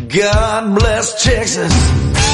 God bless Texas.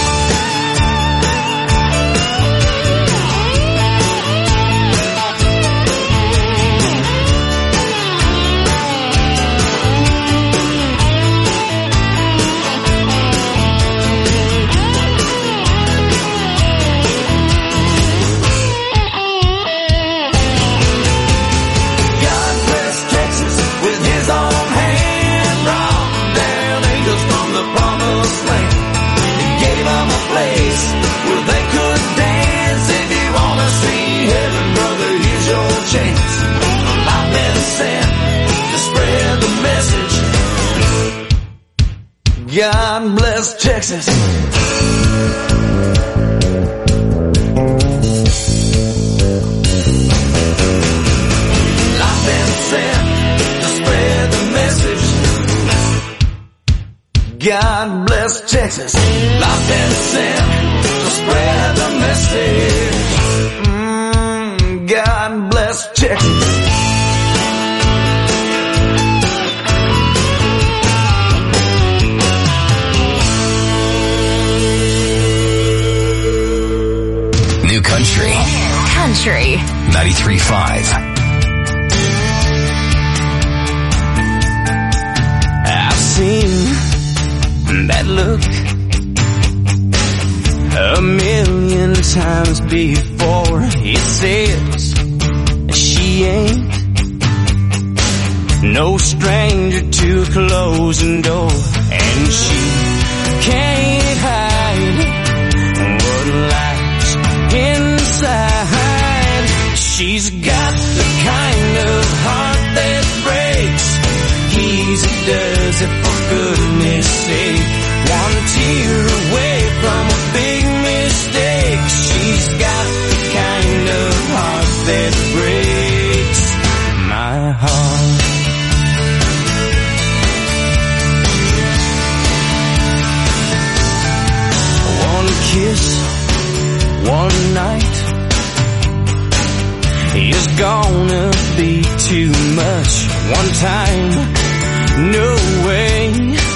God bless Texas. I've been sent to spread the message. God bless Texas. I've been sent to spread the message. God bless Texas. Country 93.5. I've seen that look a million times before. It says she ain't no stranger to a closing door, and she can't hide what lies inside. She's got the kind of heart that breaks easy, does it for goodness sake. One tear away from a big mistake. She's got the kind of heart that breaks my heart. One kiss, one night is gonna be too much. One time, no way.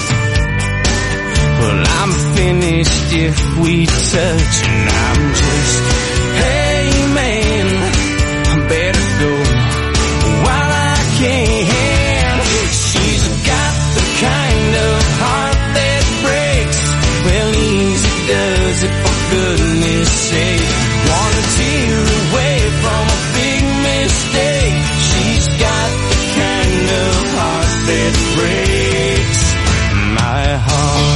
Well, I'm finished if we touch, and I'm just, hey man, I better go while I can. She's got the kind of heart that breaks, well, easy does it for goodness sake. One tear away from a big mistake. She's got the kind of heart that breaks my heart.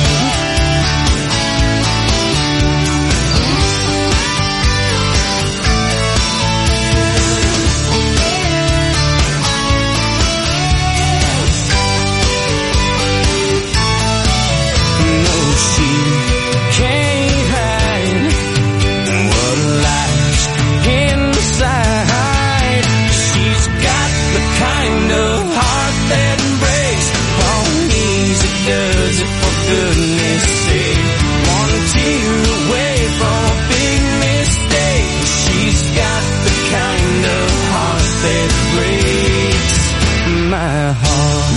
No, she can't hide what lies inside. She's got the kind of heart that breaks. Oh, easy does it for goodness sake. One tear away from a big mistake. She's got the kind of heart that breaks my heart.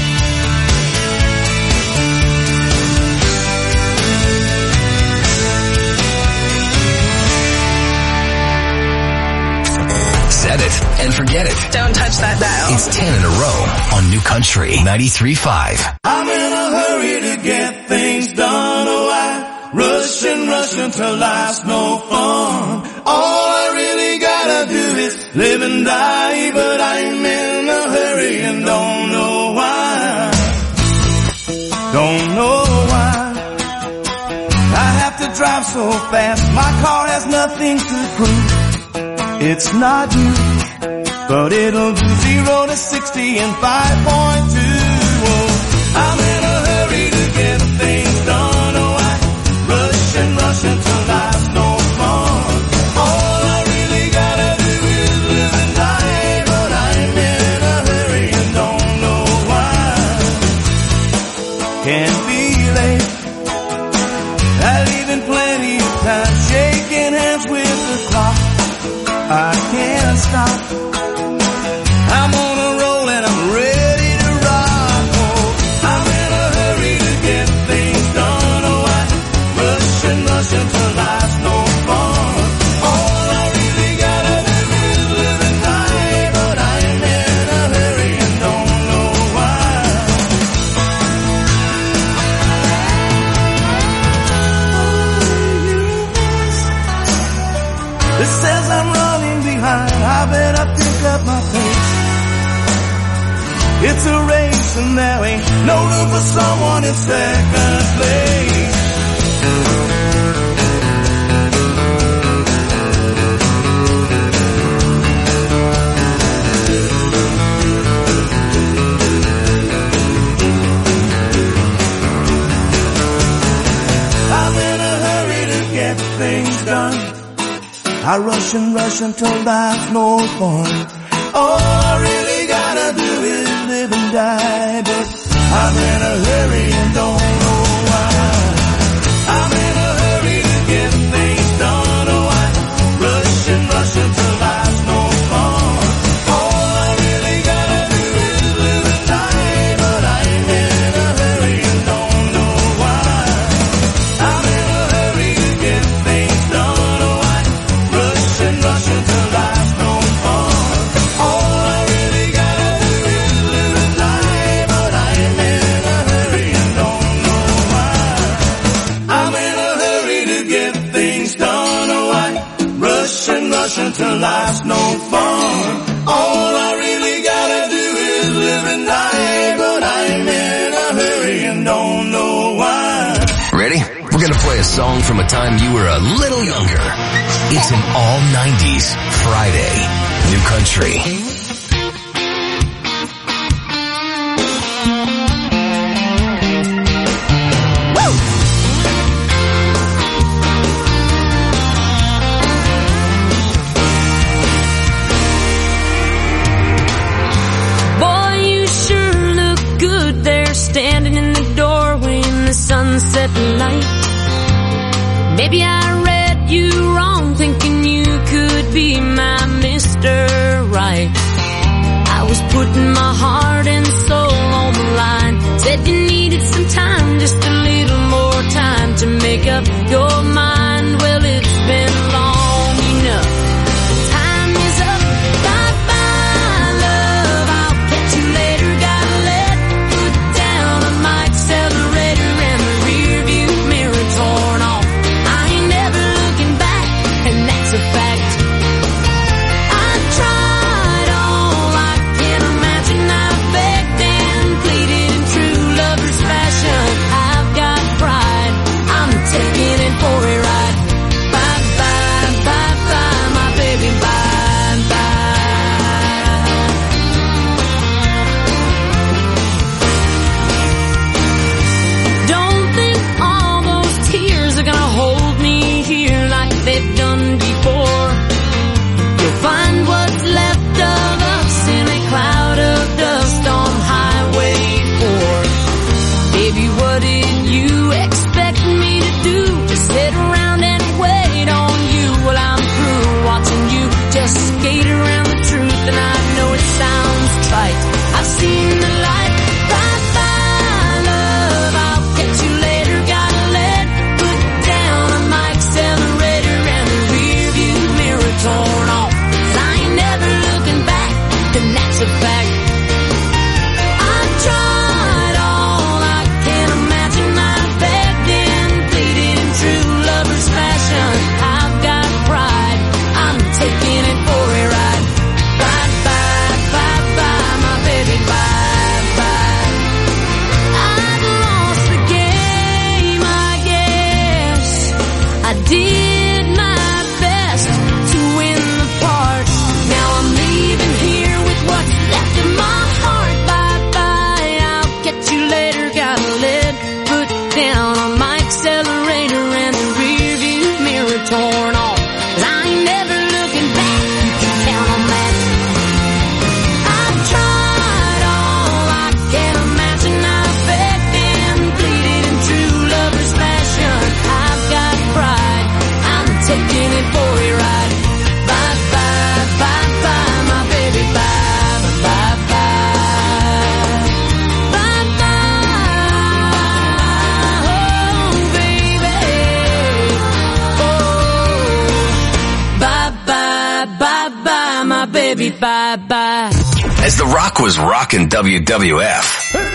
Set it and forget it. Don't touch that dial. It's 10 in a row on New Country 93.5. I'm in a hurry to get things done. Oh, I rush until life's no fun. All I really gotta do is live and die, but I'm in a hurry and don't know why. Don't know why I have to drive so fast. My car has nothing to prove. It's not you, but it'll do 0 to 60 in 5.2. Oh, I'm in a hurry to get things done. Oh, I rush until life's no fun. All I really gotta do is live and die, but I'm in a hurry and don't know why. Can't be late, not even plenty of time. Shaking hands with the clock, I can't stop. I'm on a roll and I'm ready to rock. Oh, I'm in a It's a race and there ain't no room for someone in second place. I'm in a hurry to get things done. I rush and rush until there's no fun. All I really gotta do is live and die, but I'm in a hurry and don't know why. I'm in a hurry to get things done, oh I rush and rush until there's no fun. All I really gotta do is live and die, but I'm in a hurry and don't know why. I'm in a hurry to get things done, oh I rush and rush until there's no fun. Until life's no fun. All I really gotta do is live and die, but I'm in a hurry and don't know why. Ready? We're gonna play a song from a time you were a little younger. It's an all 90s Friday. New Country. Standing in the doorway in the sunset light. Maybe I read you wrong, thinking you could be my Mr. Right. I was putting my heart and soul on the line. Said you needed some time, just a little more time to make up your mind. Well, it's been long enough. Time is up. Bye-bye, love. I'll catch you later. Gotta let accelerator and the rear view mirror torn off. I ain't never looking back, and that's a fact. I tried all I can imagine. I've begged and pleaded in true lover's fashion. I've got pride. I'm taking it for a ride. Bye-bye, bye-bye, my baby, bye-bye. Hold me here like they've done before. You'll find what's left of us in a cloud of dust on Highway 4. Baby, what did you expect me to do? Just sit around and wait on you? Well, I'm through watching you just skate around the truth, and I know it sounds trite. I've seen the light. Bye-bye, love. I'll catch you later. Gotta let accelerator and the rear view mirror torn off. 'Cause I ain't never looking back, and that's a fact. I've tried all I can imagine. I've begged and pleaded in true lover's fashion. I've got pride. I'm taking it for a ride. Bye-bye, bye-bye, my baby, bye-bye. I've lost the game, I guess. I did my best to win the part. Now I'm leaving here with what's left of my heart. Bye-bye, I'll catch you later. Got a lead foot down on my accelerator and the rear view mirror torn off. 'Cause I ain't never looking back, you can count on that. I've tried all I can imagine. I've begged and pleaded in true lover's fashion. I've got pride. I'm taking it for a ride. Bye-bye, bye-bye, my baby, bye-bye. Bye-bye, oh, baby. Oh, bye-bye, bye-bye, my baby, bye-bye. As the rock was rocking WWF,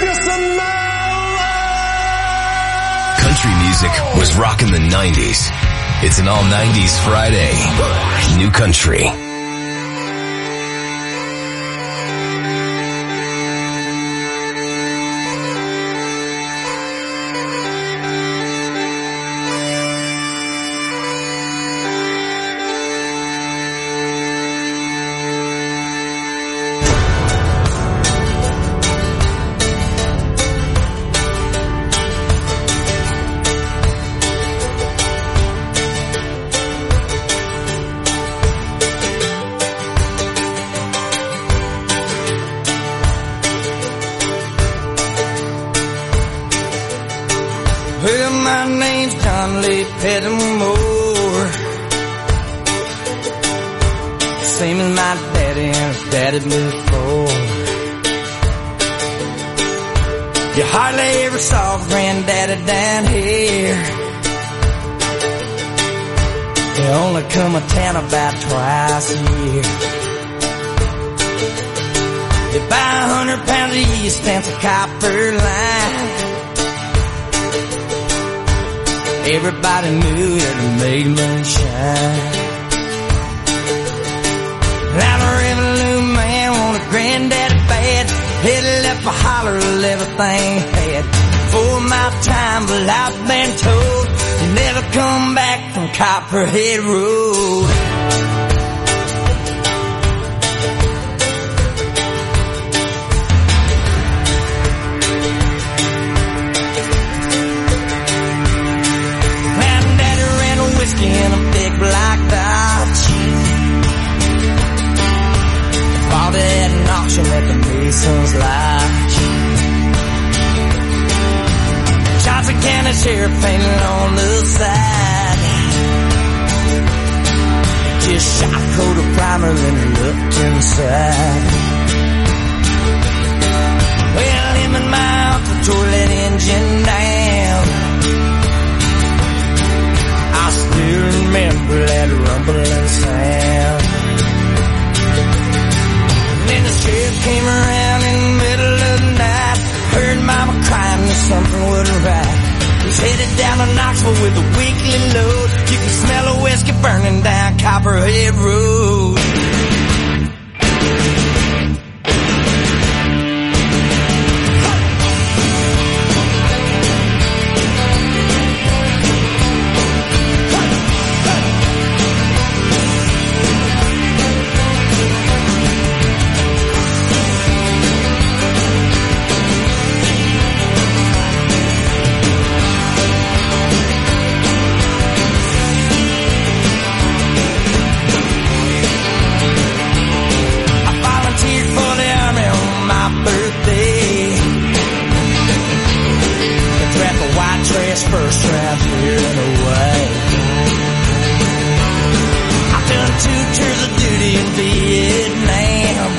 country music was rocking the 90s. It's an all 90s Friday. New Country. Well, my name's John Lee Pettimore, same as my daddy and his daddy before. You hardly ever saw Granddaddy down here. They only come to town about twice a year. They buy 100 pounds of yeast and a copper line. Everybody knew that it made moonshine. Now the Revenue man wanted Granddaddy bad. Headed up a holler of everything he had. Before my time, but I've been told you never come back from Copperhead Road. Granddaddy ran a whiskey in a big black Dodge. Bought it at an auction at the Mason's Lodge. Shots of candy sheriff painted on the side. Just shot a coat of primer and looked inside. Well, him and my uncle tore that engine down. I still remember that rumbling sound. Then the sheriff came around in the middle of the night. Heard mama crying that something wasn't right. He's headed down to Knoxville with a weekly load. You can smell a whiskey burning down Copperhead Road. First round here and away. I've done 2 tours of duty in Vietnam.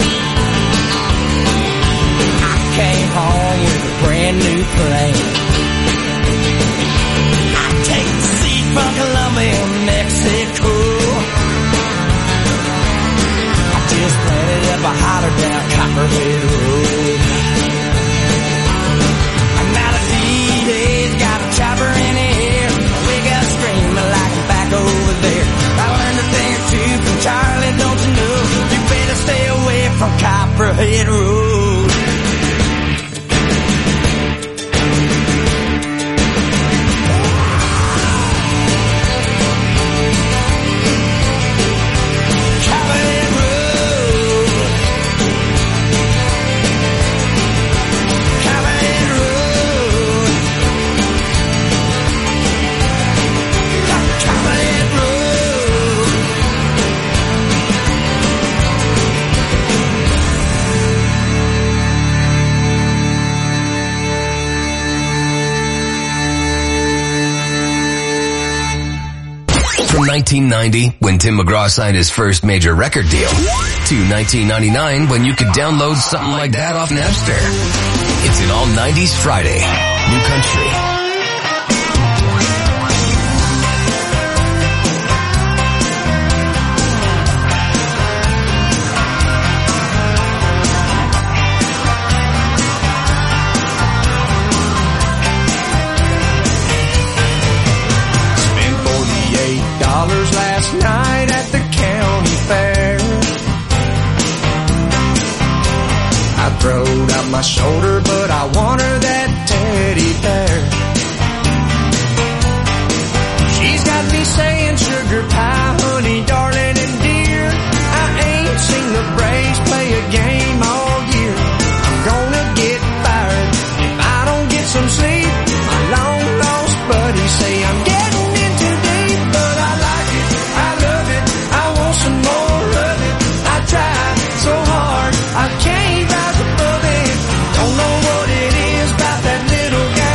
I came home with a brand new plane. I take the seat from Colombia, Mexico. I just planted up a holler down Copperhead Road. Chopper in the air, we got screaming like I'm back over there. I learned a thing or two from Charlie, don't you know? You better stay away from Copperhead Road. Copperhead Road. Copperhead Road. From 1990, when Tim McGraw signed his first major record deal, to 1999, when you could download something like that off Napster. It's an all 90s Friday. New Country. Last night at the county fair, I throwed out my shoulder, but I want her that teddy bear. She's got me saying sugar pie, honey, darling, and dear. I ain't seen the Braves play a game all year. I'm gonna get fired if I don't get some sleep. My long lost buddies say I'm getting in too deep, but I like it, I love it, I want some more of it. I try so hard, I can't rise above it. Don't know what it is about that little guy.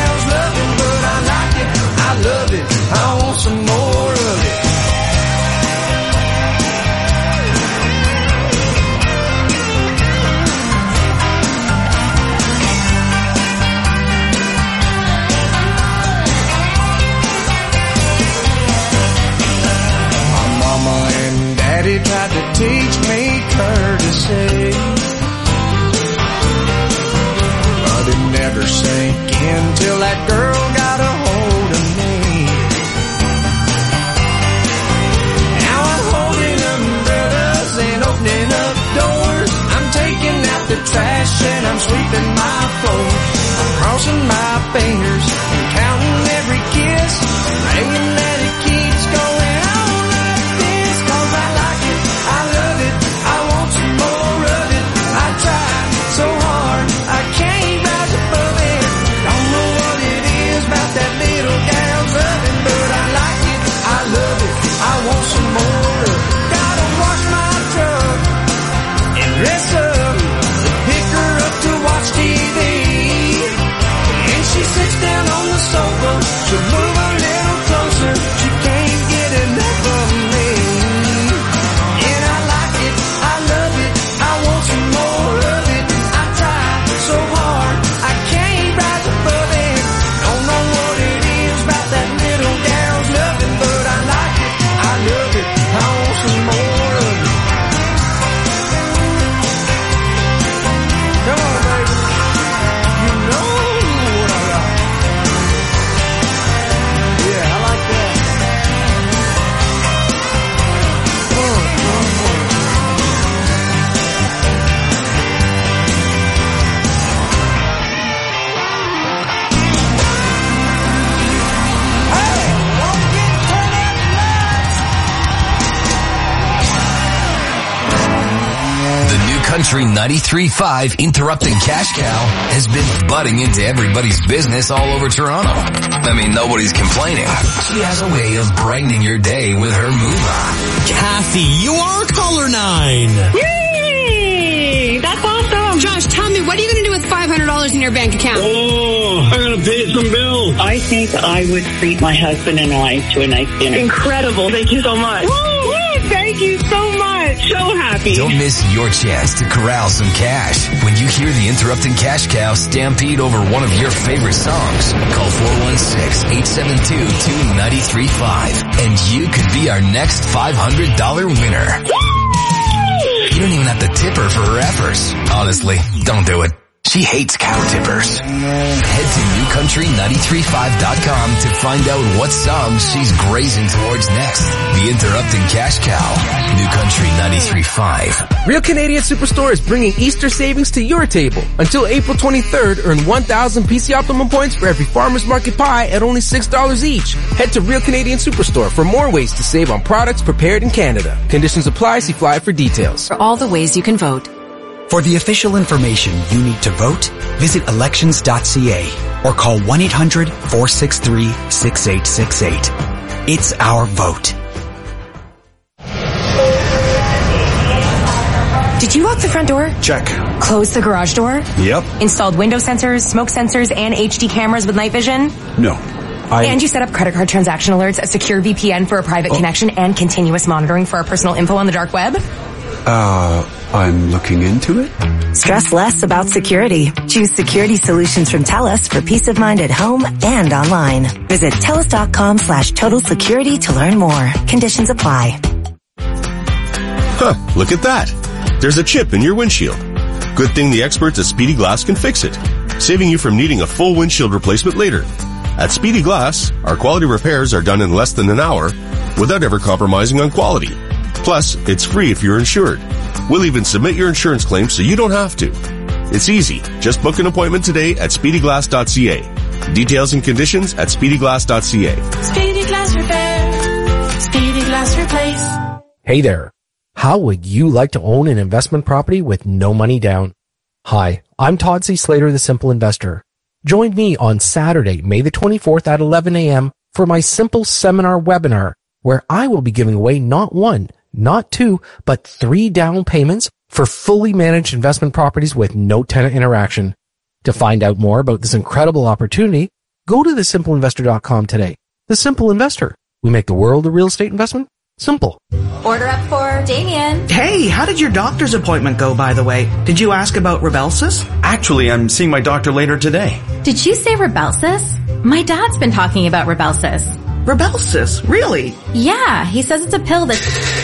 thinking till that girl got a hold of me. Now I'm holding umbrellas and opening up doors. I'm taking out the trash and I'm sweeping my floors. I'm crossing my fingers and counting every kiss, praying that it keeps going on like this. 'Cause I like it, I love it, I want some more of it. I try so hard, I can't rise above it. Don't know what it is about that little gal's loving, but I like it, I love it, I want some more of it. Gotta wash my truck and dress up, pick her up to watch TV. And she sits down on the sofa, she'll move a little closer, she can't get enough of me. And I like it, I love it, I want some more of it. I try so hard, I can't rise above it. Don't know what it is about that little gal's loving, but I like it, I love it, I want some more of it. Come on, baby, you know what I like. Yeah, I like that. The new Country 93.5 Interrupting Cash Cow has been butting into everybody's business all over Toronto. I mean, nobody's complaining. She has a way of brightening your day with her mover. Kathy, you are color 9. Yay! That's awesome! Josh, tell me, what are you going to do with $500 in your bank account? Oh, I gotta pay some bills. I think I would treat my husband and I to a nice dinner. Incredible. Thank you so much. Woo! Thank you so much. So happy. Don't miss your chance to corral some cash when you hear the Interrupting Cash Cow stampede over one of your favorite songs. Call 416-872-2935 and you could be our next $500 winner. You don't even have to tip her for her efforts. Honestly, don't do it. She hates cow tippers. Head to newcountry935.com to find out what songs she's grazing towards next. The Interrupting Cash Cow. New Country 93.5. Real Canadian Superstore is bringing Easter savings to your table. Until April 23rd, earn 1,000 PC Optimum points for every Farmer's Market pie at only $6 each. Head to Real Canadian Superstore for more ways to save on products prepared in Canada. Conditions apply. See flyer for details. For all the ways you can vote. For the official information you need to vote, visit elections.ca or call 1-800-463-6868. It's our vote. Did you lock the front door? Check. Close the garage door? Yep. Installed window sensors, smoke sensors, and HD cameras with night vision? No. And you set up credit card transaction alerts, a secure VPN for a private connection, and continuous monitoring for our personal info on the dark web? I'm looking into it. Stress less about security. Choose security solutions from TELUS for peace of mind at home and online. Visit TELUS.com/total security to learn more. Conditions apply. Huh, look at that. There's a chip in your windshield. Good thing the experts at Speedy Glass can fix it, saving you from needing a full windshield replacement later. At Speedy Glass, our quality repairs are done in less than an hour without ever compromising on quality. Plus, it's free if you're insured. We'll even submit your insurance claim so you don't have to. It's easy. Just book an appointment today at speedyglass.ca. Details and conditions at speedyglass.ca. Speedy Glass Repair. Speedy Glass Replace. Hey there. How would you like to own an investment property with no money down? Hi, I'm Todd C. Slater, the Simple Investor. Join me on Saturday, May the 24th at 11 a.m. for my Simple Seminar webinar, where I will be giving away not one, not two, but 3 down payments for fully managed investment properties with no tenant interaction. To find out more about this incredible opportunity, go to thesimpleinvestor.com today. The Simple Investor. We make the world of real estate investment simple. Order up for Damien. Hey, how did your doctor's appointment go, by the way? Did you ask about Rybelsus? Actually, I'm seeing my doctor later today. Did you say Rybelsus? My dad's been talking about Rybelsus. Rybelsus? Really? Yeah, he says it's a pill that...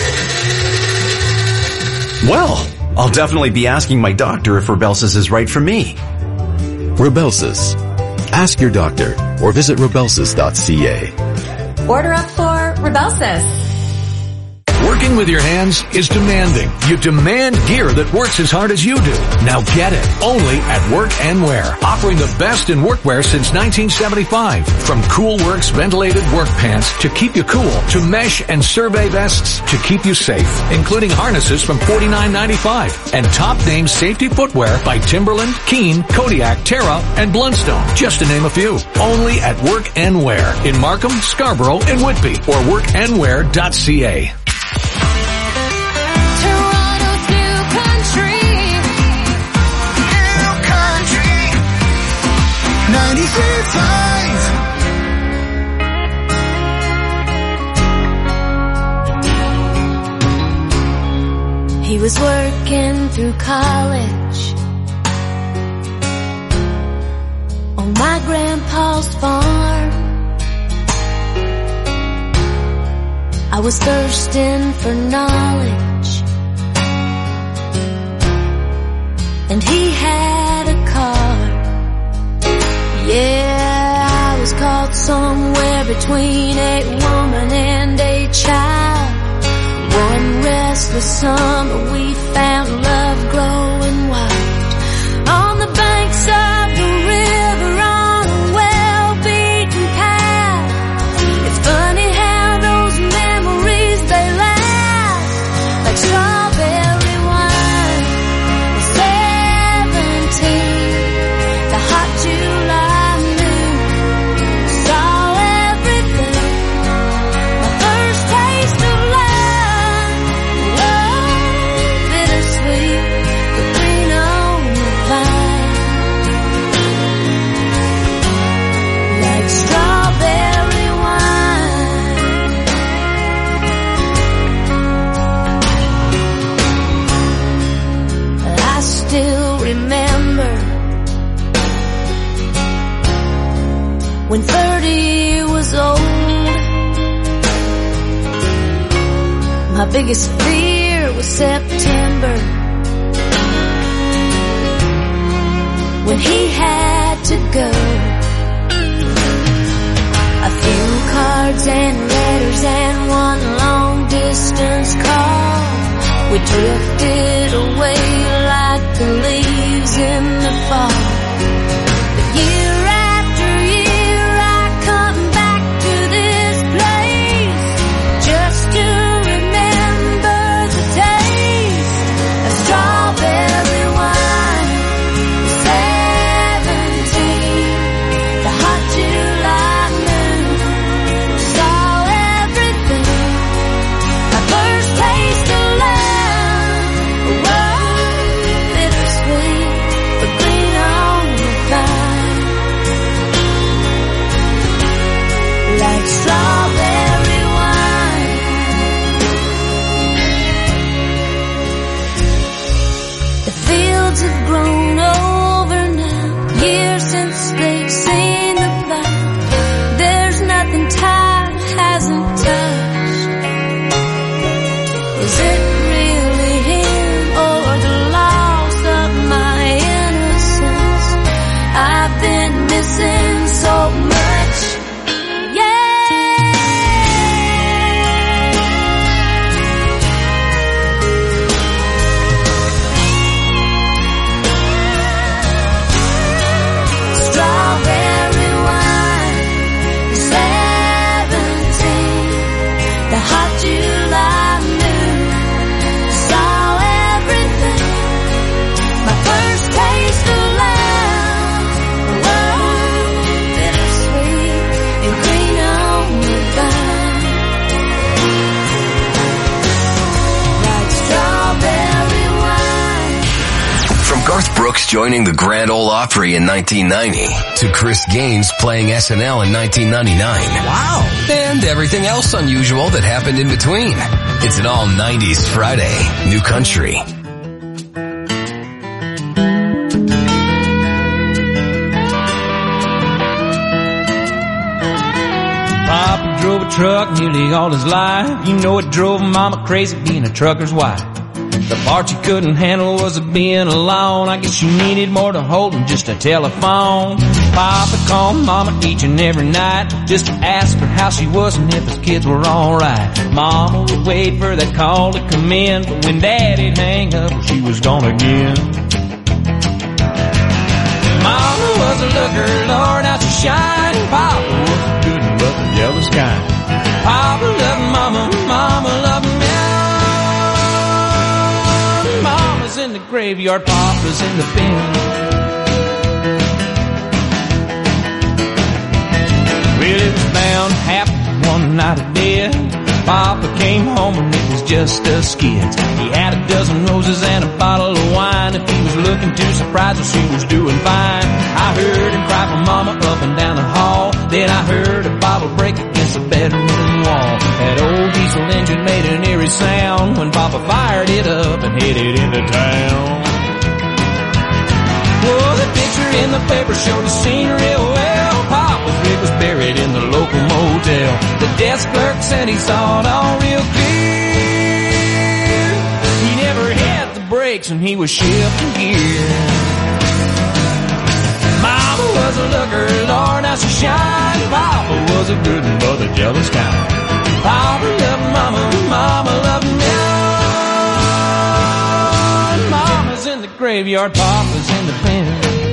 Well, I'll definitely be asking my doctor if Rybelsus is right for me. Rybelsus, Ask your doctor or visit rebelsis.ca. Order up for Rebelsis. Working with your hands is demanding. You demand gear that works as hard as you do. Now get it. Only at Work and Wear. Offering the best in workwear since 1975. From Coolworks ventilated work pants to keep you cool, to mesh and survey vests to keep you safe, including harnesses from $49.95 and top name safety footwear by Timberland, Keen, Kodiak, Terra, and Blundstone, just to name a few. Only at Work and Wear in Markham, Scarborough, and Whitby, or workandwear.ca. He was working through college on my grandpa's farm. I was thirsting for knowledge, and he had a car. Yeah, I was caught somewhere between a woman and a child. One restless summer we found love growing wild on the banks of the river on a well-beaten path. It's funny how those memories, they last like strawberry wine. 17, the hot July moon saw everything. My first taste of love, bittersweet, but green on the vine, like strawberry wine. I still remember when 30 was old. My biggest fear was September, when he had to go. A few cards and letters and one long distance call. We drifted away like the leaves in the fall. But year after year I come back to this place just to remember the taste of strawberry wine. 17, the hot July moon saw everything. My first taste of love, bittersweet, but green on the vine, like strawberry wine. The fields have grown over now, years since they've seen the plow. There's nothing time hasn't touched. Is it really him or the loss of my innocence? I've been missing so much. Strawberry wine, 17, the hot July moon saw everything. My first taste of love, bittersweet and green on the vine, like strawberry wine. From Garth Brooks joining the Grand Ole Opry in 1990 to Chris Gaines playing SNL in 1999. Wow. And everything else unusual that happened in between. It's an all 90s Friday. New Country. Papa drove a truck nearly all his life. You know it drove Mama crazy being a trucker's wife. The part she couldn't handle was being alone. I guess she needed more to hold than just a telephone. Papa called Mama each and every night just to ask her how she was and if his kids were alright. Mama would wait for that call to come in, but when Daddy'd hang up, she was gone again. Mama was a looker, Lord, how she shined. Papa was good but the jealous kind. Papa loved Mama, Mama loved me. Mama's in the graveyard, Papa's in the bin. Well, it was bound to happen one night of death. Papa came home and it was just us kids. He had a dozen roses and a bottle of wine. If he was looking too surprised, well, she was doing fine. I heard him cry for Mama up and down the hall. Then I heard a bottle break against the bedroom wall. That old diesel engine made an eerie sound when Papa fired it up and headed into town. Oh, the picture in the paper showed the scene real well. Papa's rig was buried in the local motel. The desk clerk said he saw it all real clear. He never hit the brakes when he was shifting gear. Mama was a looker, Lord, how she shined. Papa was a good one, but the jealous kind. Papa loved Mama, Mama loved me. Mama's in the graveyard, Papa's in the pen.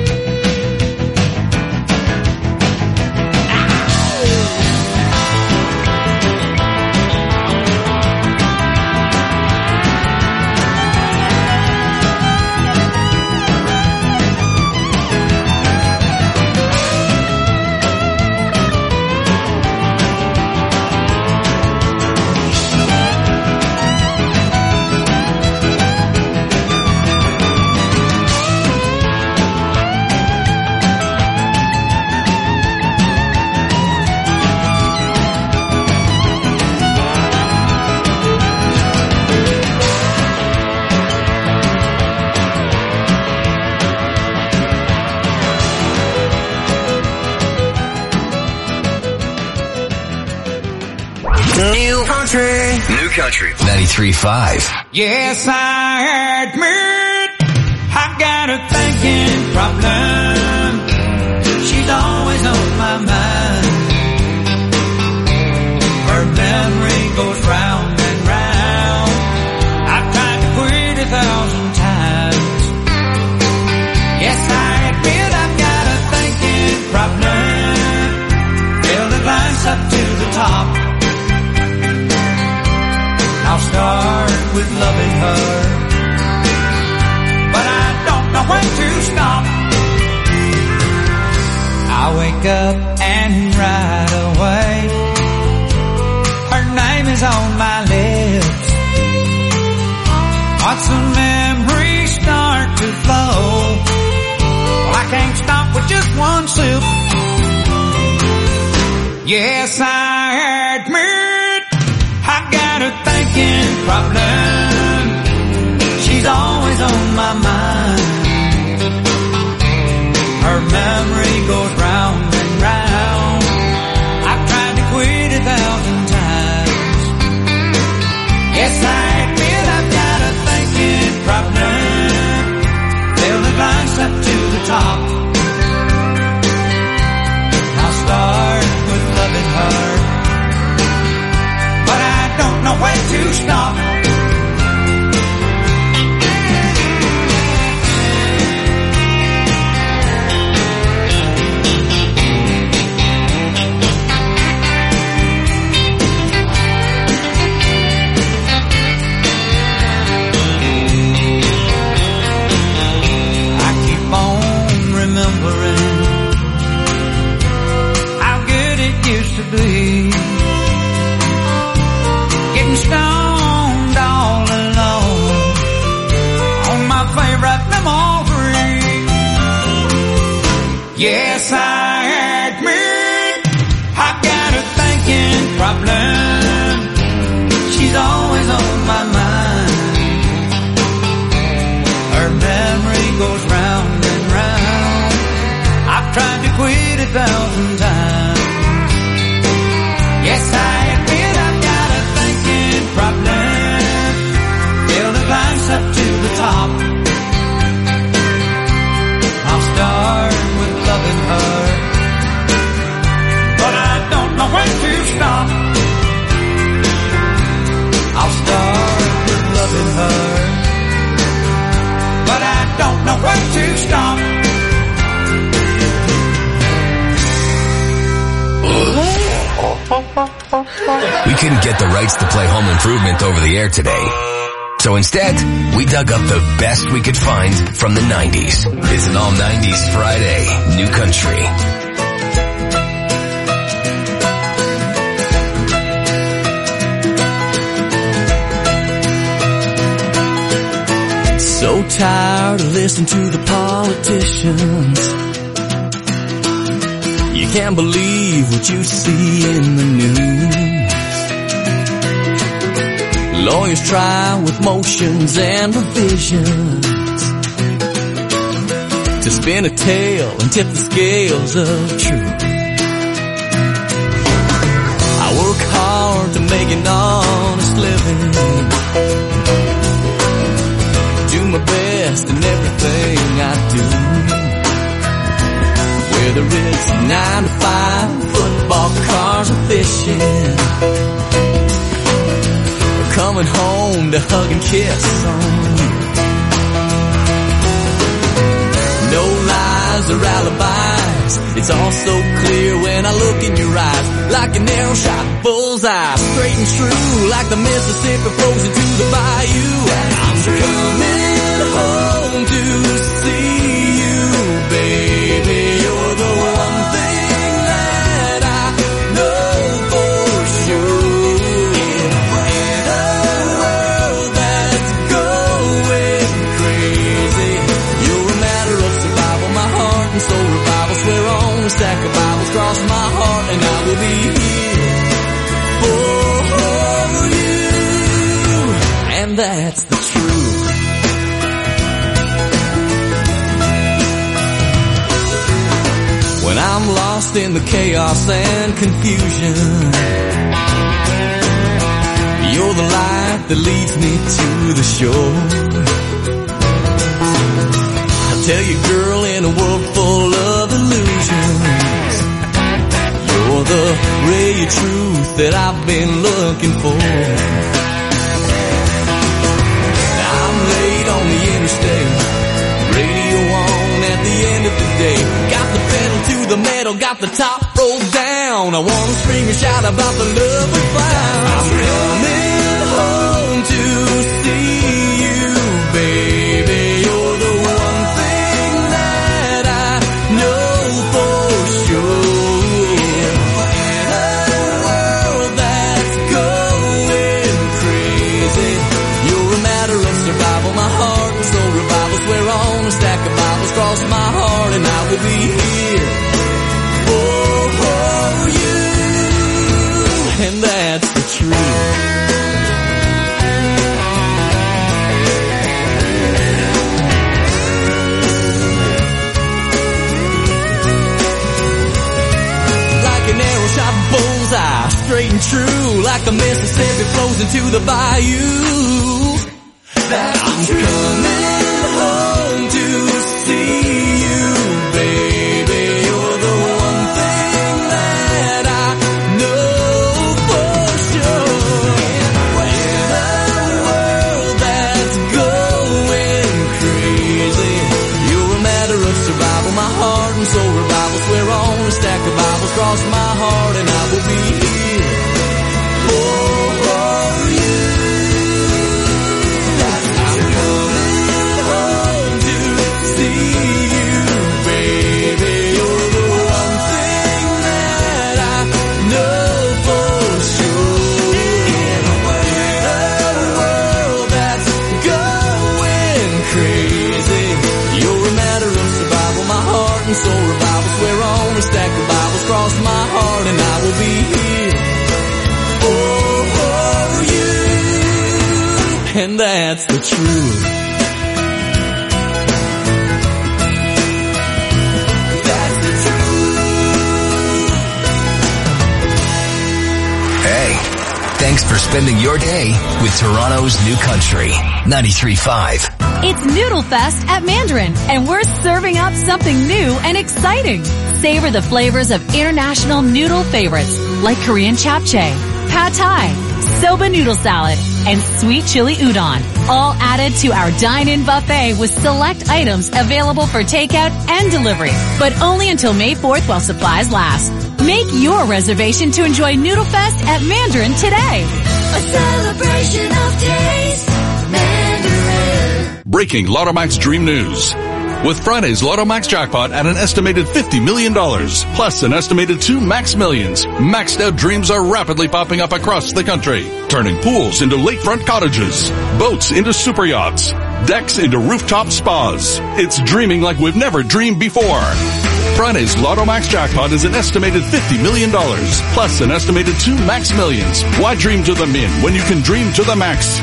New Country 93.5. Yes, I admit I got a thinking problem. She's always on my mind. Her memory goes round and round. I've tried to quit 1,000 times. Yes, I admit I've got a thinking problem. Till it climbs up to the top. I'll start with loving her, but I don't know when to stop. I wake up and right away her name is on my lips. Once the memories start to flow, well, I can't stop with just one sip. Yes, I admit I got a thinking problem. She's always on my mind. Her memory goes round and round. I've tried to quit 1,000 times. Yes, I admit I've got a thinking problem. Till the climbs up to the top. I'll start with loving her, but I don't know when to stop. I keep on remembering how good it used to be. Getting stoned all alone on my favorite memory. Yes, I admit I've got a thinking problem. She's always on my mind. Her memory goes round and round. I've tried to quit 1,000 times. Yes, I admit I've got a thinking problem. Till the climbs up We couldn't get the rights to play Home Improvement over the air today. So instead, we dug up the best we could find from the 90s. It's an all 90s Friday, New Country. So tired of listening to the politicians. You can't believe what you see in the news. Lawyers try with motions and revisions to spin a tale and tip the scales of truth. I work hard to make an honest living, do my best in everything I do. Whether it's 9 to 5, football, cars, or fishing, coming home to hug and kiss on you. No lies or alibis, it's all so clear when I look in your eyes. Like an arrow shot bullseye, straight and true, like the Mississippi flows into the bayou. I'm coming home to see you, baby. You're the one thing that I know for sure. So revival, swear on a stack of Bibles, cross my heart, and I will be here for you. And that's the truth. When I'm lost in the chaos and confusion, you're the light that leads me to the shore. Tell you, girl, in a world full of illusions, you're the ray of truth that I've been looking for. I'm late on the interstate, radio on at the end of the day. Got the pedal to the metal, got the top rolled down. I wanna scream and shout about the love we found. I'm coming home to see you, baby. You're the one thing that I know for sure. In a world that's going crazy, you're a matter of survival. My heart and soul revival, swear on a stack of Bibles, cross my heart, and I will be here for you. And that's the truth. Bullseye, straight and true, like the Mississippi flows into the bayou. I'm coming home to see you, baby. You're the one thing that I know for sure. In a world that's going crazy, you're a matter of survival. My heart and soul revival, swear on a stack of Bibles, cross my heart, and I will be here for you. I'm coming home to see you, baby. You're the one thing that I know for sure. In a world that's going crazy, you're a matter of survival. My heart and soul revival, swear on a stack of Bibles, cross my heart, and I will be here for you. And that's the truth. That's the truth. Hey, thanks for spending your day with Toronto's New Country 93.5. It's Noodle Fest at Mandarin, and we're serving up something new and exciting. Savor the flavors of international noodle favorites like Korean japchae, pad thai, soba noodle salad, and sweet chili udon, all added to our dine-in buffet with select items available for takeout and delivery, but only until May 4th while supplies last. Make your reservation to enjoy Noodle Fest at Mandarin today. A celebration of taste, Mandarin. Breaking Lotto Max Dream News. With Friday's Lotto Max jackpot at an estimated $50 million, plus an estimated 2 Max Millions, maxed out dreams are rapidly popping up across the country, turning pools into lakefront cottages, boats into super yachts, decks into rooftop spas. It's dreaming like we've never dreamed before. Friday's Lotto Max jackpot is an estimated $50 million, plus an estimated 2 Max Millions. Why dream to the min when you can dream to the max?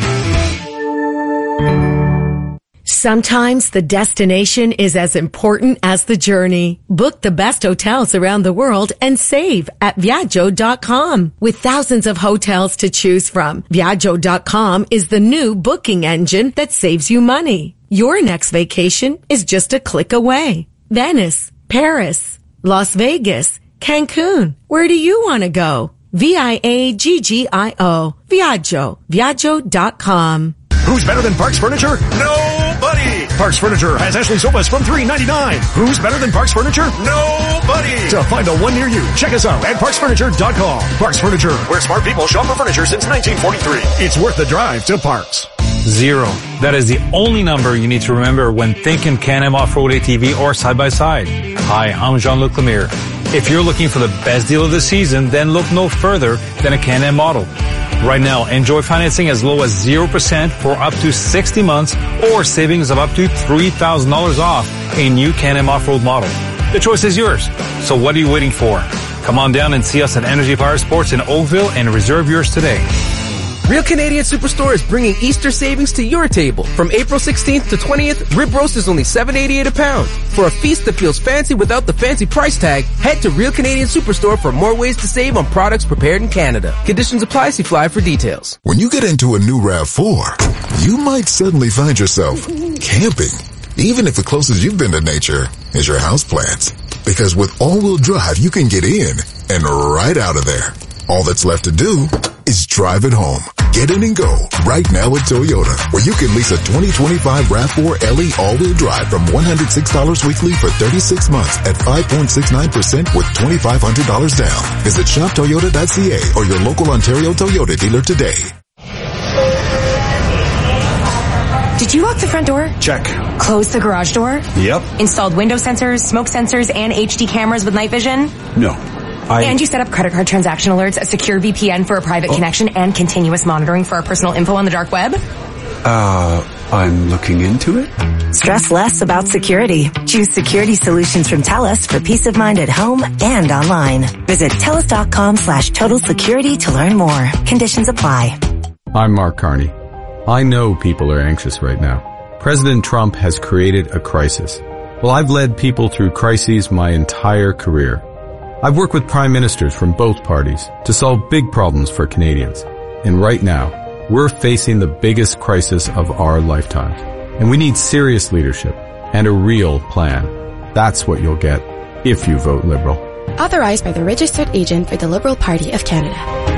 Sometimes the destination is as important as the journey. Book the best hotels around the world and save at Viaggio.com. With thousands of hotels to choose from, Viaggio.com is the new booking engine that saves you money. Your next vacation is just a click away. Venice, Paris, Las Vegas, Cancun. Where do you want to go? Viaggio. Viaggio. Viaggio.com. Who's better than Parks Furniture? Nobody! Parks Furniture has Ashley sofas from $399. Who's better than Parks Furniture? Nobody! To find the one near you, check us out at parksfurniture.com. Parks Furniture, where smart people shop for furniture since 1943. It's worth the drive to Parks. 0. That is the only number you need to remember when thinking Can-Am Off-Road ATV or side-by-side. Hi, I'm Jean-Luc Lemire. If you're looking for the best deal of the season, then look no further than a Can-Am model. Right now, enjoy financing as low as 0% for up to 60 months or savings of up to $3,000 off a new Can-Am Off-Road model. The choice is yours. So what are you waiting for? Come on down and see us at Energy Fire Sports in Oakville and reserve yours today. Real Canadian Superstore is bringing Easter savings to your table. From April 16th to 20th, rib roast is only $7.88 a pound. For a feast that feels fancy without the fancy price tag, head to Real Canadian Superstore for more ways to save on products prepared in Canada. Conditions apply. See flyer for details. When you get into a new RAV4, you might suddenly find yourself camping. Even if the closest you've been to nature is your houseplants. Because with all-wheel drive, you can get in and right out of there. All that's left to do is drive it home. Get in and go right now at Toyota, where you can lease a 2025 RAV4 LE all-wheel drive from $106 weekly for 36 months at 5.69% with $2,500 down. Visit shoptoyota.ca or your local Ontario Toyota dealer today. Did you lock the front door? Check. Close the garage door? Yep. Installed window sensors, smoke sensors, and HD cameras with night vision? No. And you set up credit card transaction alerts, a secure VPN for a private connection, and continuous monitoring for our personal info on the dark web? I'm looking into it. Stress less about security. Choose security solutions from TELUS for peace of mind at home and online. Visit TELUS.com/total security to learn more. Conditions apply. I'm Mark Carney. I know people are anxious right now. President Trump has created a crisis. Well, I've led people through crises my entire career. I've worked with prime ministers from both parties to solve big problems for Canadians. And right now, we're facing the biggest crisis of our lifetimes. And we need serious leadership and a real plan. That's what you'll get if you vote Liberal. Authorized by the Registered Agent for the Liberal Party of Canada.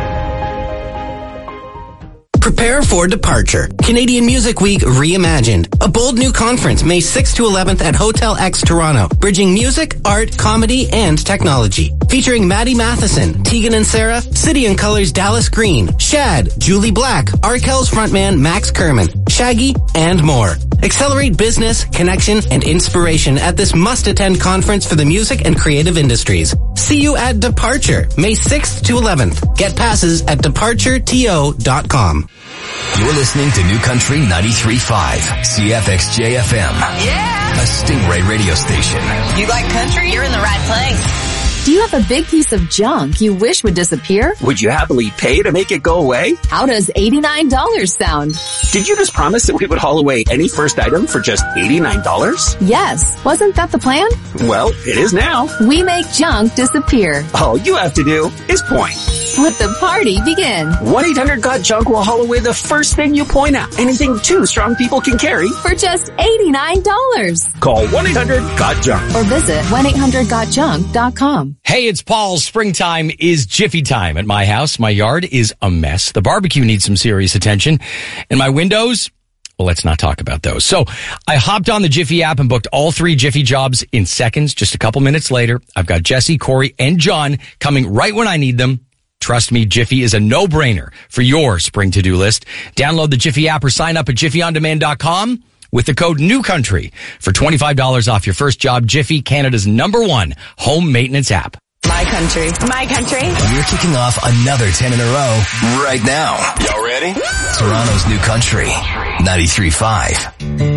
Prepare for departure. Canadian Music Week Reimagined. A bold new conference May 6th to 11th at Hotel X Toronto. Bridging music, art, comedy, and technology. Featuring Maddie Matheson, Tegan and Sarah, City and Colors Dallas Green, Shad, Julie Black, Arkells frontman Max Kerman, Shaggy, and more. Accelerate business, connection, and inspiration at this must-attend conference for the music and creative industries. See you at Departure, May 6th to 11th. Get passes at departureto.com. You're listening to New Country 93.5, CFXJ FM. Yeah! A Stingray radio station. You like country? You're in the right place. Do you have a big piece of junk you wish would disappear? Would you happily pay to make it go away? How does $89 sound? Did you just promise that we would haul away any first item for just $89? Yes. Wasn't that the plan? Well, it is now. We make junk disappear. All you have to do is point. Let the party begin. 1-800-GOT-JUNK will haul away the first thing you point at. Anything two strong people can carry. For just $89. Call 1-800-GOT-JUNK. Or visit 1-800-GOT-JUNK.com. Hey, it's Paul. Springtime is Jiffy time at my house. My yard is a mess. The barbecue needs some serious attention. And my windows, Well, let's not talk about those. So I hopped on the Jiffy app and booked all 3 Jiffy jobs in seconds. Just a couple minutes later, I've got Jesse, Corey, and John coming right when I need them. Trust me, Jiffy is a no-brainer for your spring to-do list. Download the Jiffy app or sign up at jiffyondemand.com with the code NEWCOUNTRY for $25 off your first job. Jiffy, Canada's #1 home maintenance app. My country. My country. We're kicking off another 10 in a row right now. Y'all ready? Toronto's New Country, 93.5.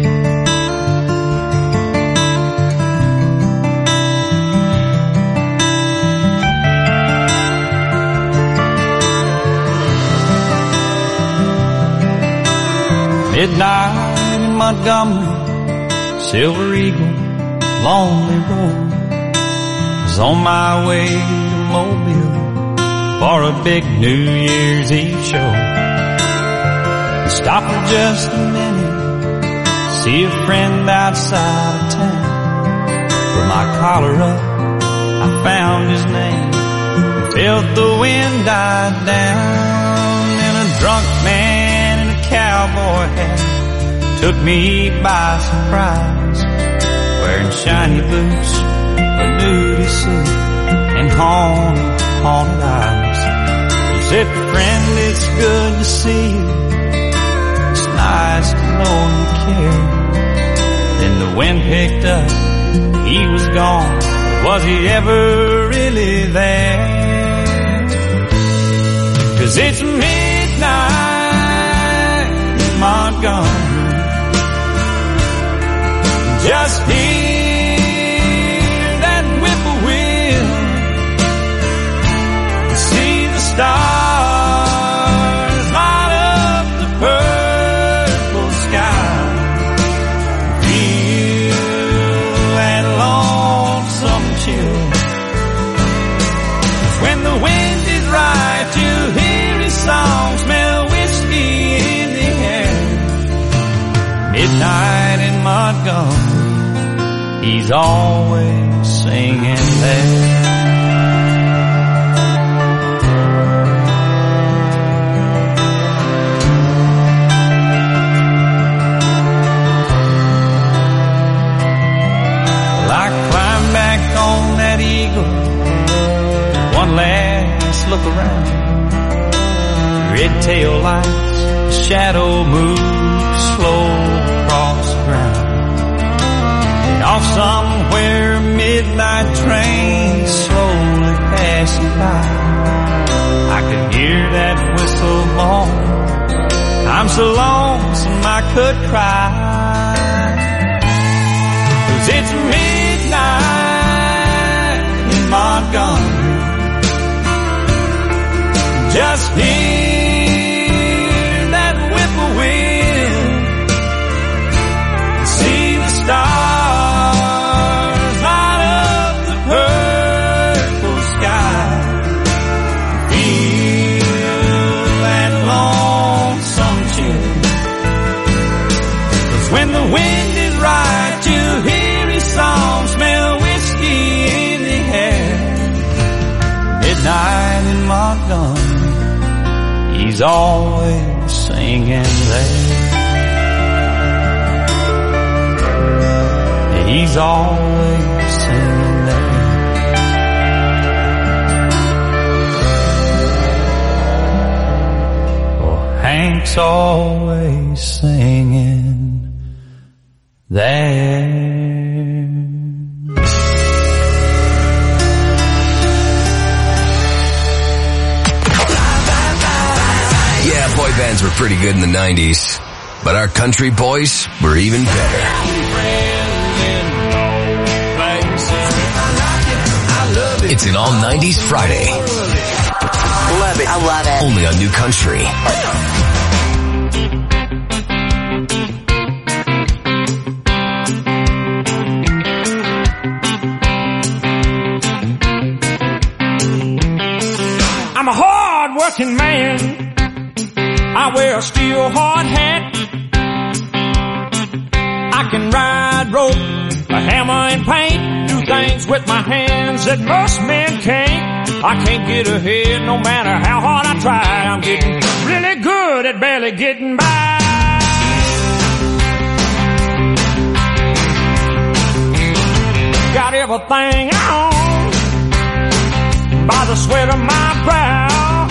Midnight in Montgomery, Silver Eagle, Lonely Road. Was on my way to Mobile for a big New Year's Eve show. Stopped for just a minute, see a friend outside of town. Put my collar up, I found his name, felt the wind die down, and a drunk man in a cowboy hat took me by surprise, wearing shiny boots, a nudie suit, and haunted eyes. He said, friend, it's good to see you. It's nice to know you care. Then the wind picked up, he was gone. Was he ever really there? 'Cause it's midnight in Montgomery. Just hear that whippoorwill, see the stars light up the purple sky, feel that lonesome chill. When the wind is right, you hear his song, smell whiskey in the air. Midnight in Montgomery, he's always singing there. Well, I climbed back on that Eagle, one last look around. Red tail lights, shadow moves slow across the ground. Off somewhere, a midnight train slowly passing by. I could hear that whistle blow. I'm so lonesome I could cry. 'Cause it's midnight in Montgomery. Just hear that whippoorwill, see the stars wind is right, you hear his song, smell whiskey in the air. Midnight in Montgomery, he's always singing there. He's always singing there. Oh, Hank's always singing there. Yeah, boy bands were pretty good in the 90s, but our country boys were even better. It's an all 90s Friday. Love it. I love it. Only on New Country. I'm a hard-working man. I wear a steel hard hat. I can ride rope, a hammer and paint, do things with my hands that most men can't. I can't get ahead no matter how hard I try. I'm getting really good at barely getting by. got everything on by the sweat of my brow.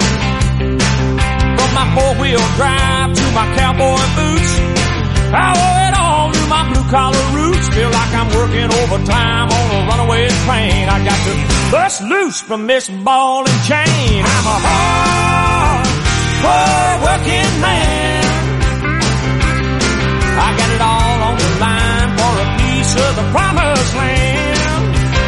From my four-wheel drive to my cowboy boots, I owe it all to my blue-collar roots. Feel like I'm working overtime on a runaway train. I got to bust loose from this ball and chain. I'm a hard working man. I got it all on the line for a piece of the promised land.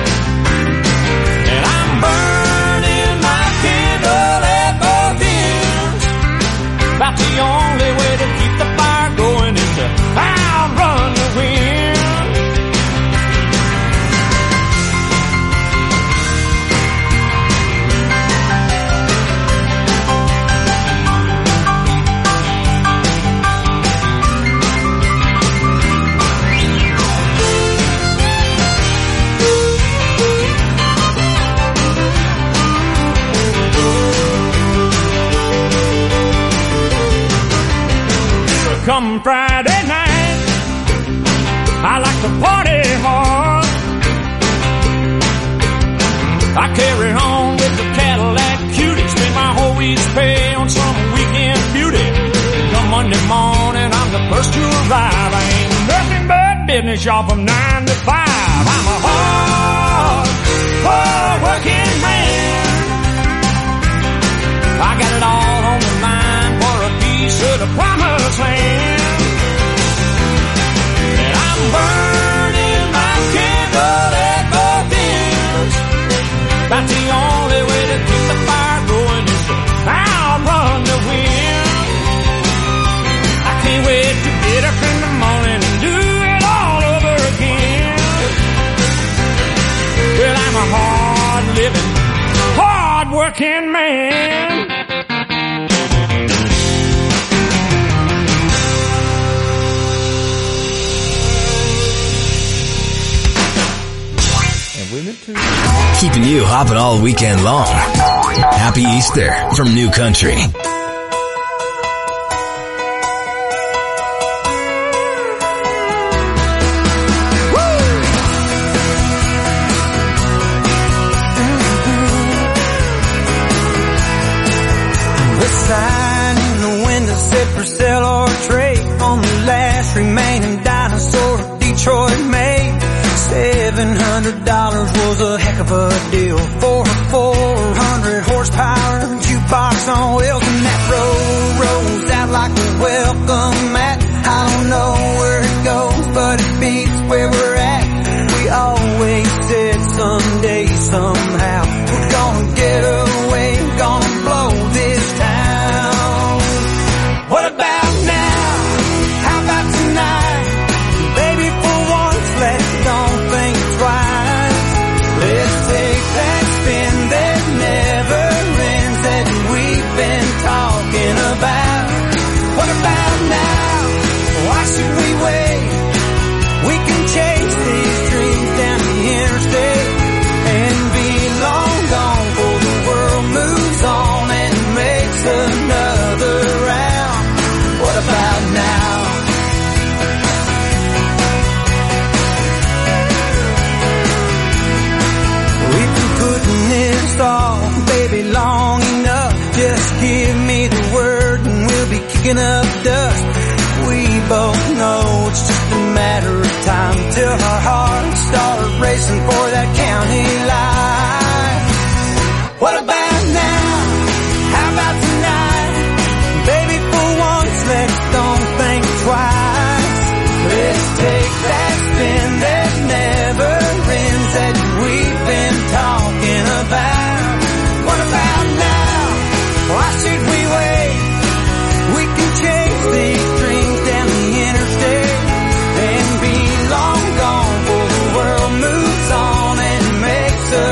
And I'm burning my candle at both ends. About the only way to keep the fire going is to outrun the wind. Come Friday night, I like to party hard. I carry on with the Cadillac cutie, spend my whole week's pay on some weekend beauty. Come Monday morning, I'm the first to arrive. I ain't nothing but business, y'all, from 9 to 5. I'm a hard working man. I got it all on the line for a piece of the promised land. And I'm burning my candle at both ends. About the only way to keep the fire going is to outrun the wind. I can't wait to get up in the morning and do it all over again. Well, I'm a hard-living, hard-working man. Keeping you hopping all weekend long. Happy Easter from New Country. The sign in the window said for sale or trade on the last remaining dinosaur Detroit made. $700 was a heck of a deal for a 400 horsepower jukebox on wheels, and that road rolls out like a welcome mat. I don't know where it goes, but it beats where we're at. We always said someday, somehow, we're gonna get away, gonna blow this town. What about now? How about tonight? Baby, for once, let's don't think twice. Let's take that spin that never ends that we've been talking about. What about now? Why should we wait? We can chase these dreams down the interstate and be long gone before the world moves on and makes another round. What about now? We've been putting this off, baby, long enough. Just give me the word and we'll be kicking up dust. We both know it's just a matter of time till our hearts start racing for that county line. What about now? How about tonight? Baby, for once, let's don't think twice. Let's take that spin that never ends that we've been talking about. What about now? Why should we wait? We can chase these dreams down the interstate and be long gone before the world moves on and makes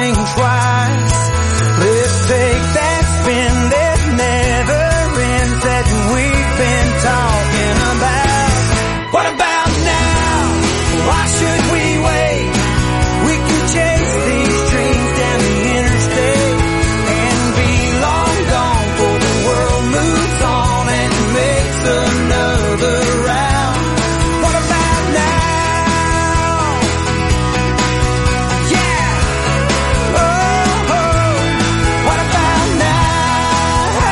think twice. Let's take that spin that never ends that we've been talking about. What about now? Why should we wait? We can chase these dreams down the interstate and be long gone before the world moves on and makes another round. What about now? Yeah. Oh, oh. What about now?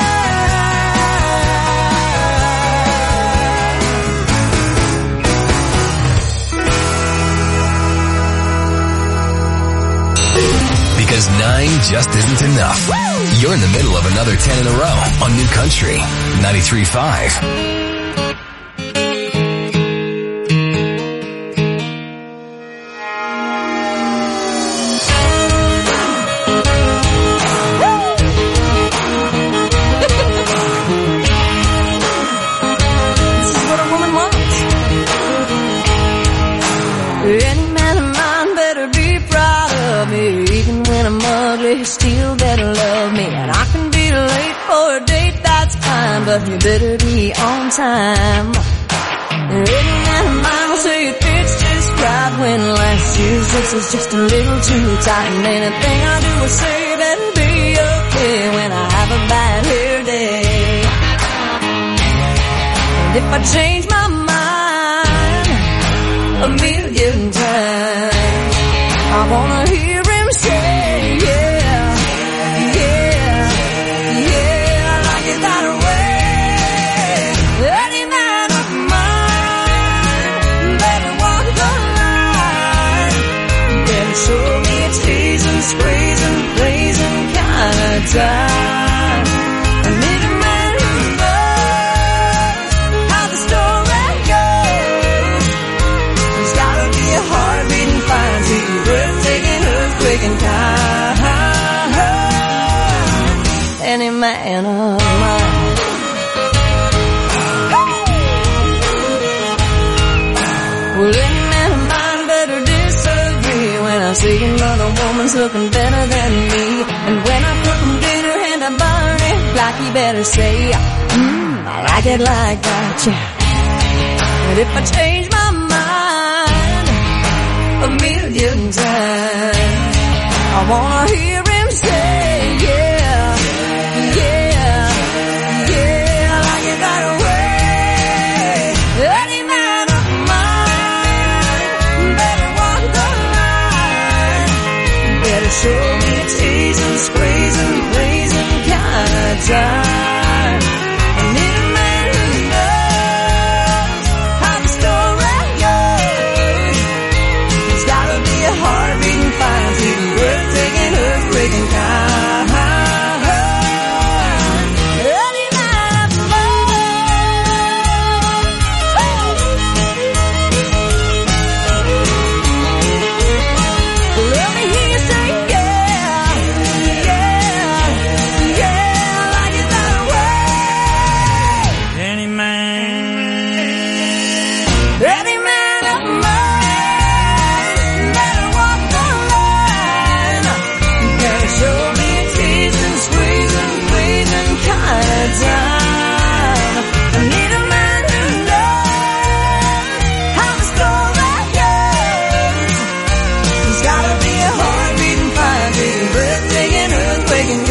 Because 9 just isn't enough. You're in the middle of another 10 in a row on New Country 93.5. Any man of mine better be proud of me. Even when I'm ugly, he still better love me. And I can be late for a date, that's fine, but you better be on time. Any man of mine will say it fits just right when last year's dress is just a little too tight. And anything I do or say better be okay when I have a bad hair day. And if I change my mind a million times, I wanna hear him say, yeah, yeah, yeah, like it that way. Any man of mine better walk the line, better show me a teasing, squeezing, blazing kind of time. I need a man who knows how the story goes. He's gotta be a heart-beating fine, see you breathtaking, earthquake and kind. Any man of mine. Well, any man of mine better disagree when I see another woman's looking better than me. And when I cook him dinner and I burn it black, he better say, I like it like that, yeah. And if I change my mind a million times, I wanna hear him say, yeah, yeah, yeah, I like it that way. Any man of mine better walk the line, better show me a teasing, squeezing, blazing kind of time. I need a man who knows how the story goes. He's gotta be a heart-beating fine, see the breathtaking, earthquaking kind. Any man of mine. Let me hear you say, yeah, yeah, yeah, I like it that way. Any man of mine better walk the line, better show me a teasing, squeezing, squeezing kind of time. I need a man who knows how the story goes. He's gotta be a heart-beating fine, beating, breathtaking, earthquaking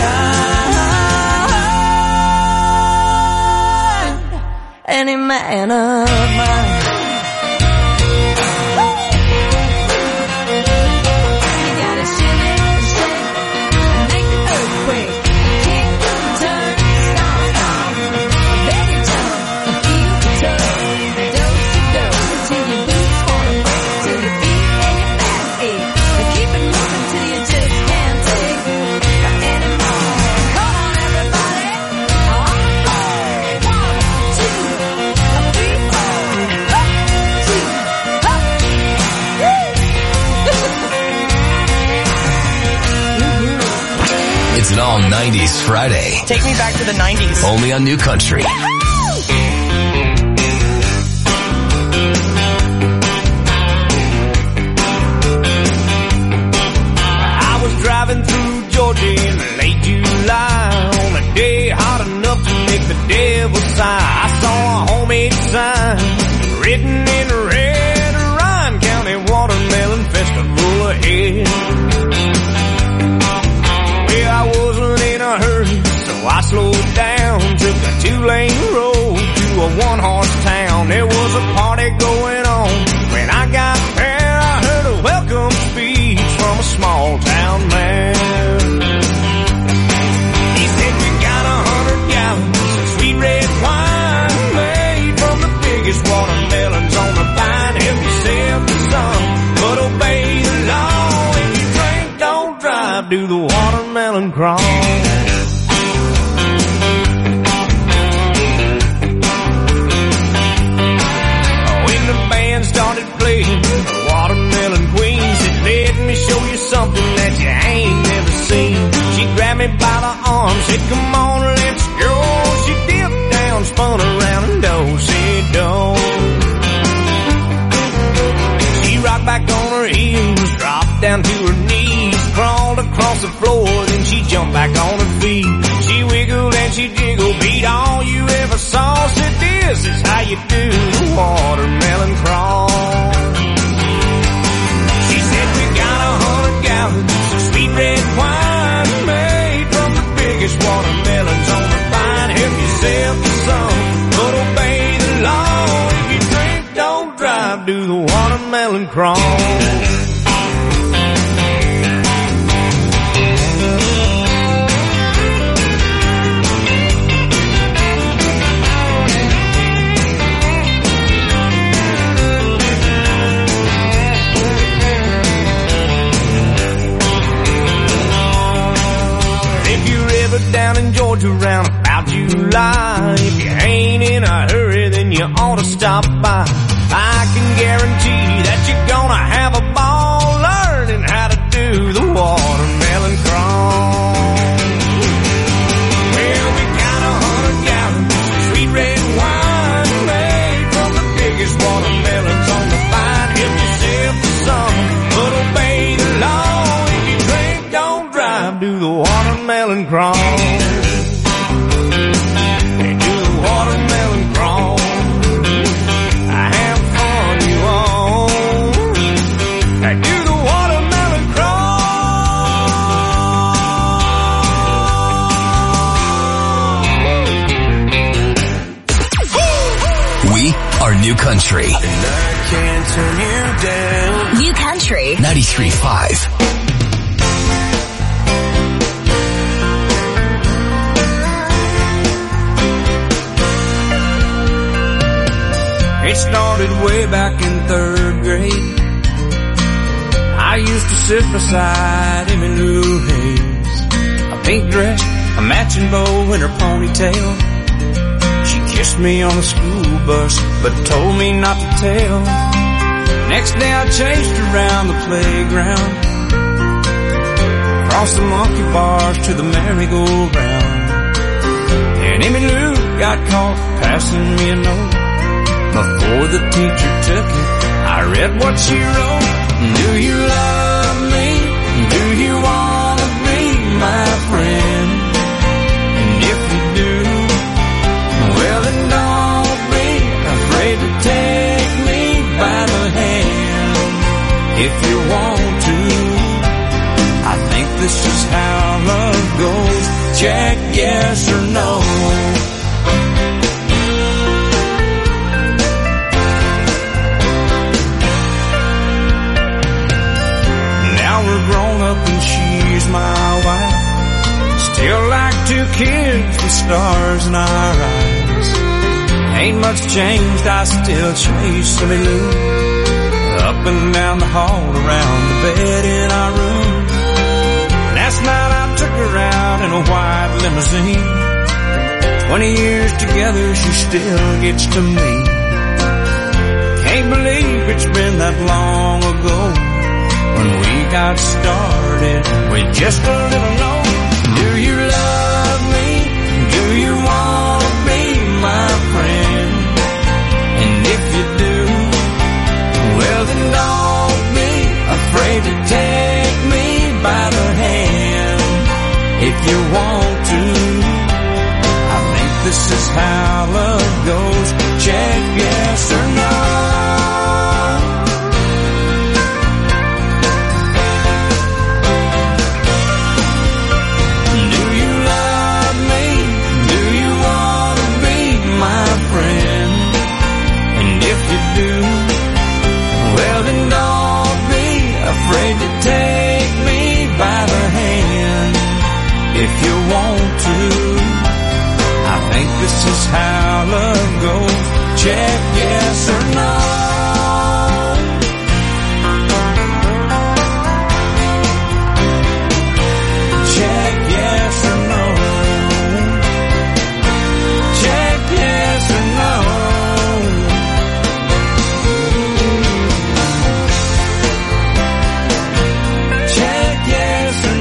kind. Any man of mine. You gotta shimmy, shake, and make the earthquake. Kick, turn, stomp, baby jump, feel the tug, dose-to-dose, till your boots wanna break, till your feet and your back ache. Keep it moving till you just can't take anymore. Come on, everybody. 1, 2, 3, 4. Up, 2, up. It's an all 90s Friday. Take me back to the 90s. Only on New Country. I was driving through Georgia in late July on a day hot enough to make the devil sigh. I saw a homemade sign written in red, Ryan County Watermelon Festival ahead. Well, I wasn't in a hurry, so I slowed down, took a 2-lane road to a 1-horse town. There was a party going on. When I got there, I heard a welcome speech from a small town man. He said, we got 100 gallons of sweet red wine made from the biggest watermelons on the vine. Help yourself to some, but obey the law. If you drink, don't drive, do the watermelon crawl. Started playing the Watermelon Queen. Said, let me show you something that you ain't never seen. She grabbed me by the arm, said, come on, let's go. She dipped down, spun around and do-si-do. She rocked back on her heels, dropped down to her knees, crawled across the floor, then she jumped back on her feet. She wiggled and she jiggled, beat all you ever saw. Said, this is how you do the watermelon crawl. She said, we got 100 gallons of sweet red wine made from the biggest watermelons on the vine. Help yourself to some, but obey the law. If you drink, don't drive, do the watermelon crawl. Down in Georgia around about July. If you ain't in a hurry, then you ought to stop by. I can guarantee that you're gonna have a ball learning how to do the watermelon crawl. Well, we got 100 gallons of sweet red wine made from the biggest watermelons on the vine. Help yourself to some, but obey the law. If you drink, don't drive, do the watermelon crawl. They do the watermelon crawl. Have fun, you all. They do the watermelon crawl. We are New Country. And I can't turn you down. New Country 93.5. It started way back in 3rd grade. I used to sit beside Emmylou Hayes, a pink dress, a matching bow in her ponytail. She kissed me on the school bus, but told me not to tell. Next day I chased her around the playground, across the monkey bars to the merry-go-round. And Emmylou got caught passing me a note. Before the teacher took it, I read what she wrote. Do you love me? Do you want to be my friend? And if you do, well then don't be afraid to take me by the hand. If you want to, I think this is how love goes. Check yes or no. We're grown up and she's my wife. Still like 2 kids with stars in our eyes. Ain't much changed, I still chase Emmylou up and down the hall, around the bed in our room. Last night I took her out in a white limousine. 20 years together, she still gets to me. Can't believe it's been that long ago when we got started with just a little note. Do you love me? Do you want to be my friend? And if you do, well then don't be afraid to take me by the hand. if you want to. I think this is how love goes. Check yes or no. Do you love me? Do you want to be my friend? And if you do, well then don't be afraid to take me by the hand if you want to. I think this is how love goes. Check yes or no. Check yes or no. Check yes or no. Check yes or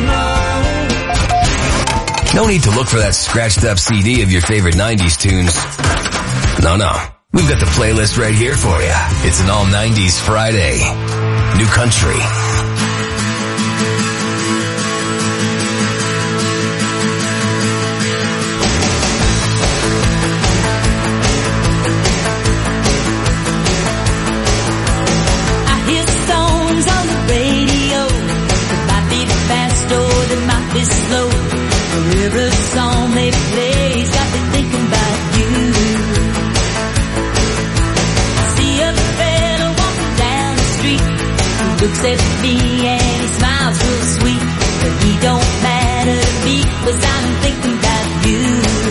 no. No need to look for that scratched up CD of your favorite 90s tunes. No. We've got the playlist right here for you. It's an all 90s Friday. New Country. I hear songs on the radio. They might be fast or they might be slow. Every song they play's got me thinking about you. I see a fella walking down the street. He looks at me and he smiles real sweet. But he don't matter to me 'cause I'm thinking about you.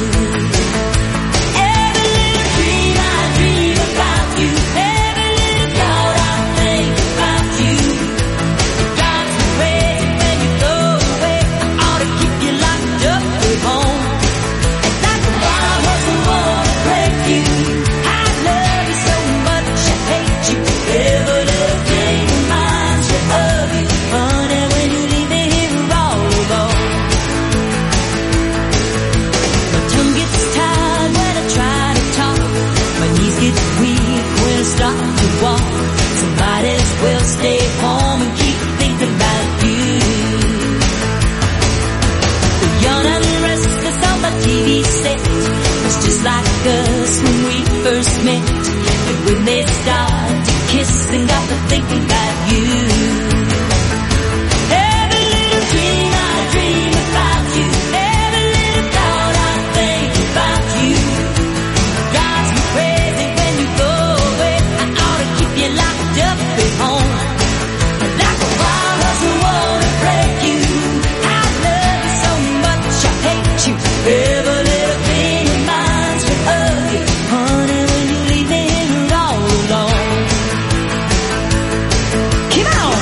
Every little dream I dream about you. Every little thought I think about you. It drives me crazy when you go away. I ought to keep you locked up at home. And like a wild horse I wanna break you. I love you so much I hate you. Every little thing reminds me of you. Honey, when you leave me here all alone. My tongue gets tired when I try to talk. My knees get weak when I start to walk. So might as well stay home and keep thinking about you. The young and restless on my TV set was just like us when we first met. And when they started to kiss and got to thinking about you. Every little dream I dream about you. Every little thought I think about you. Drives me crazy when you go away. I ought to keep you locked up at home. Like a wild horse I wanna break you. I love you so much I hate you. Every little thing reminds me of you. Honey, when you leave me here all alone. Keep on.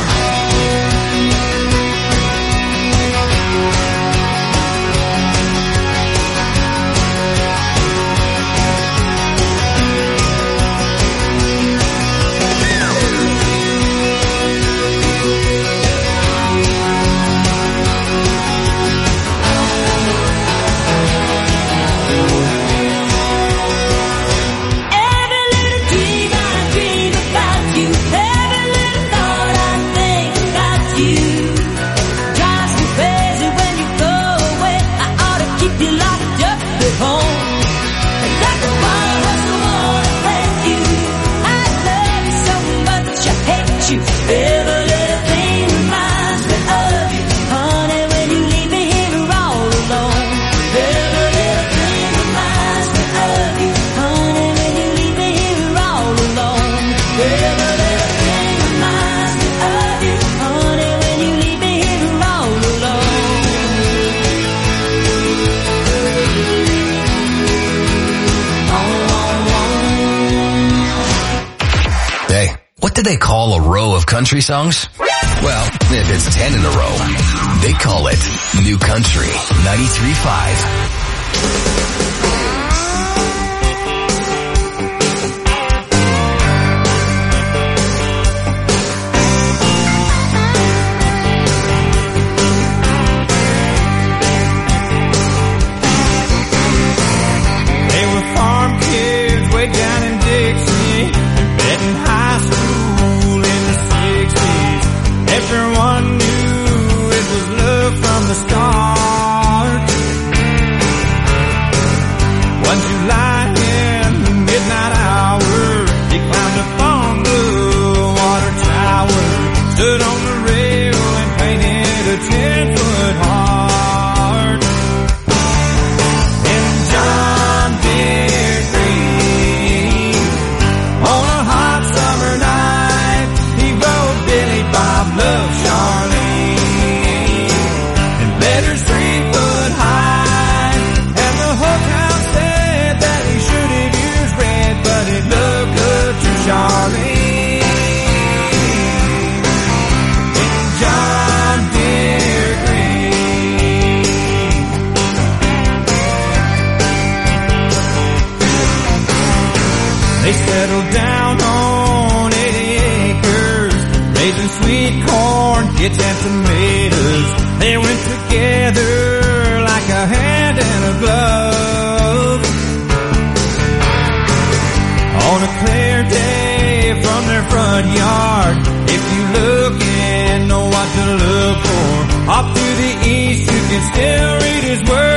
Every little dream I dream about you. Every little thought I think about you. Drives me crazy when you go away. I ought to keep you locked up at home. And like a wild horse I wanna break you. I love you so much I hate you. Every little thing reminds me of you. Honey, when you leave me here all alone. Every little thing reminds me of you. Honey, when you leave me here all alone. Every little thing reminds me of you. Honey, when you leave me here all alone. Hey, what do they call a row of country songs? Well, if it's 10 in a row, they call it New Country 93.5. They were farm kids way down in Dixie, met in high school in the 60s. Everyone knew it was love from the start. glove. On a clear day from their front yard, if you look and know what to look for, off to the east you can still read his word.